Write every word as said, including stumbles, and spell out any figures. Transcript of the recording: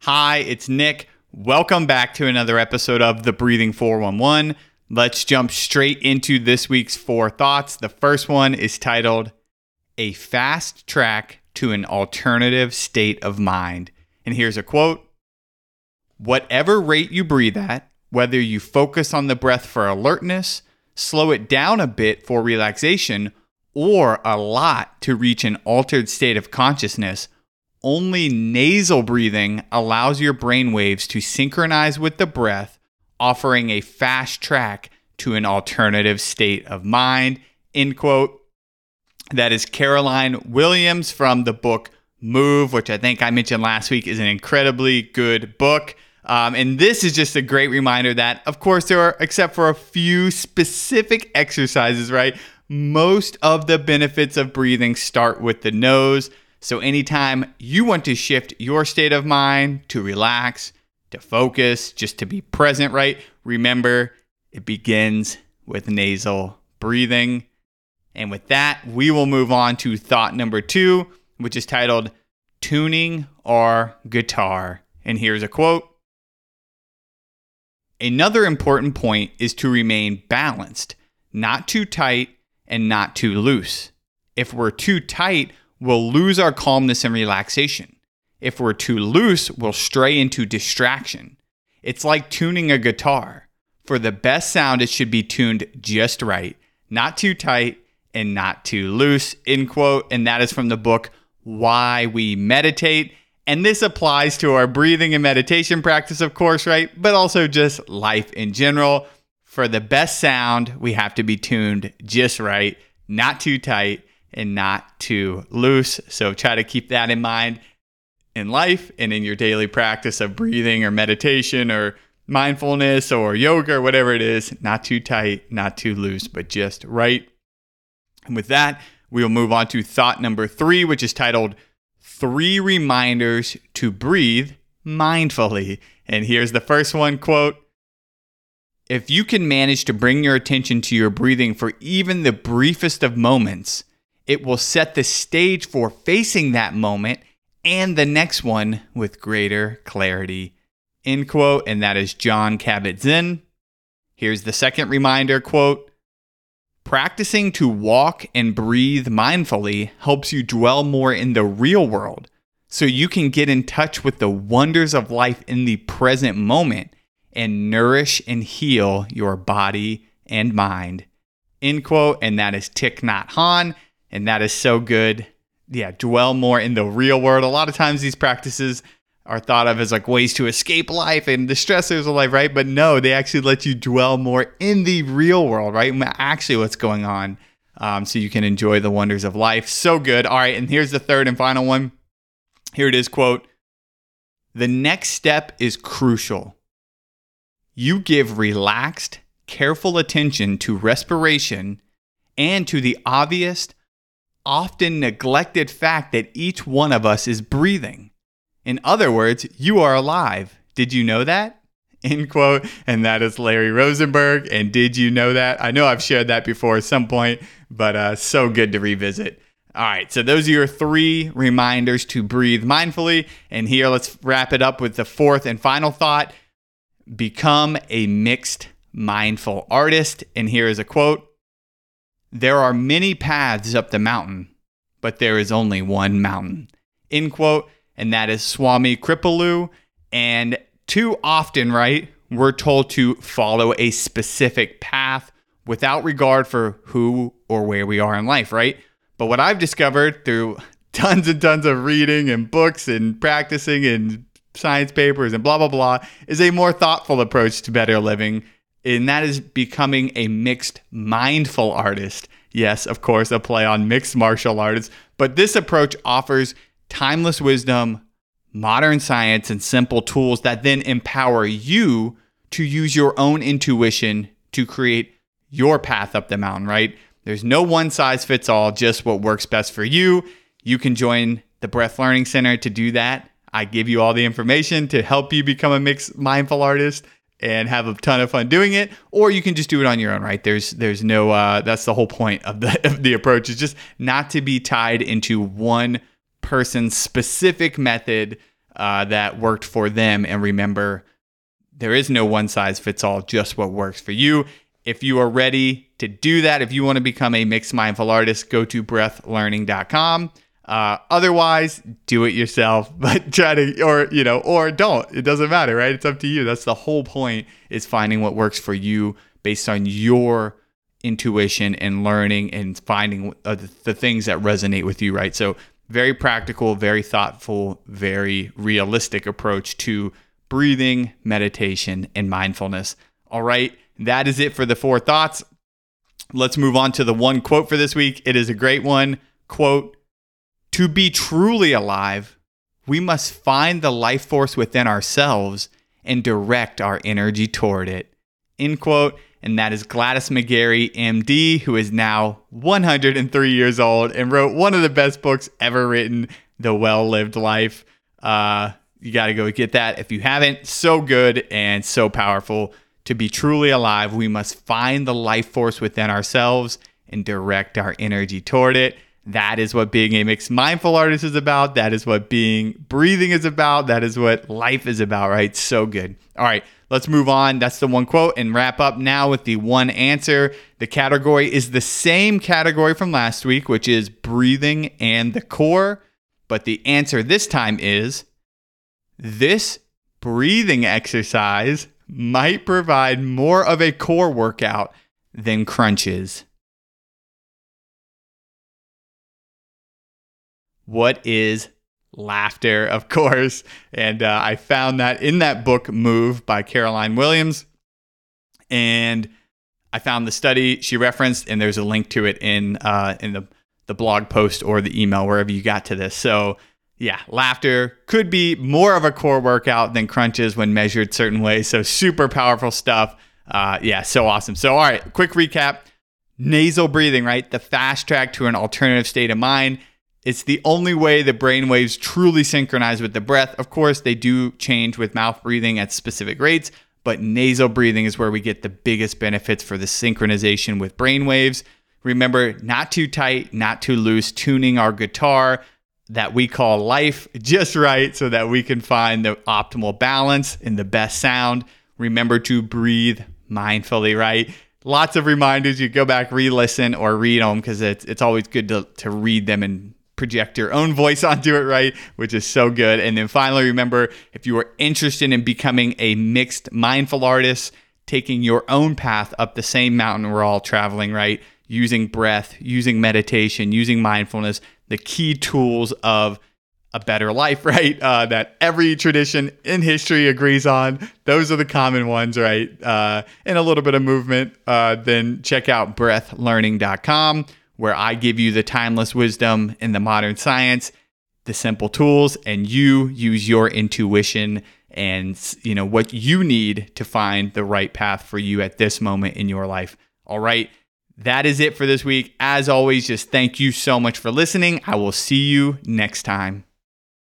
Hi, it's Nick. Welcome back to another episode of the Breathing four one one. Let's jump straight into this week's four thoughts. The first one is titled, A Fast Track to an Alternative State of Mind. And here's a quote. Whatever rate you breathe at, whether you focus on the breath for alertness, slow it down a bit for relaxation, or a lot to reach an altered state of consciousness, only nasal breathing allows your brain waves to synchronize with the breath, offering a fast track to an alternative state of mind. End quote. That is Caroline Williams from the book Move, which I think I mentioned last week is an incredibly good book. Um, and this is just a great reminder that, of course, there are, except for a few specific exercises, right? Most of the benefits of breathing start with the nose. So anytime you want to shift your state of mind to relax, to focus, just to be present, right? Remember, it begins with nasal breathing. And with that, we will move on to thought number two, which is titled Tuning Our Guitar. And here's a quote. Another important point is to remain balanced, not too tight and not too loose. If we're too tight, we'll lose our calmness and relaxation. If we're too loose, we'll stray into distraction. It's like tuning a guitar. For the best sound, it should be tuned just right, not too tight and not too loose, end quote. And that is from the book Why We Meditate. And this applies to our breathing and meditation practice, of course, right? But also just life in general. For the best sound, we have to be tuned just right, not too tight and not too loose. So try to keep that in mind in life and in your daily practice of breathing or meditation or mindfulness or yoga or whatever it is. Not too tight, not too loose, but just right. And with that, we'll move on to thought number three, which is titled Three Reminders to Breathe Mindfully. And here's the first one, quote, if you can manage to bring your attention to your breathing for even the briefest of moments, it will set the stage for facing that moment and the next one with greater clarity, end quote. And that is Jon Kabat-Zinn. Here's the second reminder, quote, practicing to walk and breathe mindfully helps you dwell more in the real world so you can get in touch with the wonders of life in the present moment and nourish and heal your body and mind, end quote. And that is Thich Nhat Hanh, and that is so good. Yeah, dwell more in the real world. A lot of times these practices are thought of as like ways to escape life and the stressors of life, right? But no, they actually let you dwell more in the real world, right? Actually what's going on, um, so you can enjoy the wonders of life. So good. All right, and here's the third and final one. Here it is, quote, the next step is crucial. You give relaxed, careful attention to respiration and to the obvious, often neglected fact that each one of us is breathing. In other words, you are alive. Did you know that? End quote. And that is Larry Rosenberg. And did you know that? I know I've shared that before at some point, but uh, so good to revisit. All right, so those are your three reminders to breathe mindfully. And here, let's wrap it up with the fourth and final thought. Become a mixed mindful artist. And here is a quote. There are many paths up the mountain, but there is only one mountain. End quote. And that is Swami Kripalu. And too often, right, we're told to follow a specific path without regard for who or where we are in life, right? But what I've discovered through tons and tons of reading and books and practicing and science papers and blah, blah, blah, is a more thoughtful approach to better living. And that is becoming a mixed mindful artist. Yes, of course, a play on mixed martial artists. But this approach offers timeless wisdom, modern science, and simple tools that then empower you to use your own intuition to create your path up the mountain, right? There's no one size fits all, just what works best for you. You can join the Breath Learning Center to do that. I give you all the information to help you become a mixed mindful artist and have a ton of fun doing it, or you can just do it on your own, right? There's there's no, uh, that's the whole point of the, of the approach, is just not to be tied into one person's specific method uh, that worked for them. And remember, there is no one size fits all, just what works for you. If you are ready to do that, if you want to become a mixed mindful artist, go to breath learning dot com. Uh, otherwise, do it yourself, but try to, or, you know, or don't. It doesn't matter, right? It's up to you. That's the whole point, is finding what works for you based on your intuition and learning and finding uh, the, the things that resonate with you, right? So very practical, very thoughtful, very realistic approach to breathing, meditation, and mindfulness. All right. That is it for the four thoughts. Let's move on to the one quote for this week. It is a great one. Quote, "To be truly alive, we must find the life force within ourselves and direct our energy toward it." End quote. And that is Gladys McGarey, M D, who is now one hundred three years old and wrote one of the best books ever written, The Well-Lived Life. Uh, you got to go get that if you haven't. So good and so powerful. To be truly alive, we must find the life force within ourselves and direct our energy toward it. That is what being a mixed mindful artist is about. That is what being breathing is about. That is what life is about, right? So good. All right, let's move on. That's the one quote, and wrap up now with the one answer. The category is the same category from last week, which is breathing and the core. But the answer this time is, this breathing exercise might provide more of a core workout than crunches. What is laughter? Of course. And uh, I found that in that book, Move, by Caroline Williams. And I found the study she referenced, and there's a link to it in uh, in the, the blog post or the email, wherever you got to this. So yeah, laughter could be more of a core workout than crunches when measured certain ways. So super powerful stuff. Uh, yeah, so awesome. So all right, quick recap. Nasal breathing, right? The fast track to an alternative state of mind. It's the only way the brain waves truly synchronize with the breath. Of course, they do change with mouth breathing at specific rates, but nasal breathing is where we get the biggest benefits for the synchronization with brain waves. Remember, not too tight, not too loose, tuning our guitar that we call life just right so that we can find the optimal balance and the best sound. Remember to breathe mindfully, right? Lots of reminders. You go back, re-listen, or read them, because it's it's always good to, to read them and project your own voice onto it, right? Which is so good. And then finally, remember, if you are interested in becoming a mixed mindful artist, taking your own path up the same mountain we're all traveling, right? Using breath, using meditation, using mindfulness, the key tools of a better life, right? Uh, that every tradition in history agrees on. Those are the common ones, right? Uh, and a little bit of movement. Uh, then check out breath learning dot com, where I give you the timeless wisdom and the modern science, the simple tools, and you use your intuition and, you know, what you need to find the right path for you at this moment in your life. All right. That is it for this week. As always, just thank you so much for listening. I will see you next time.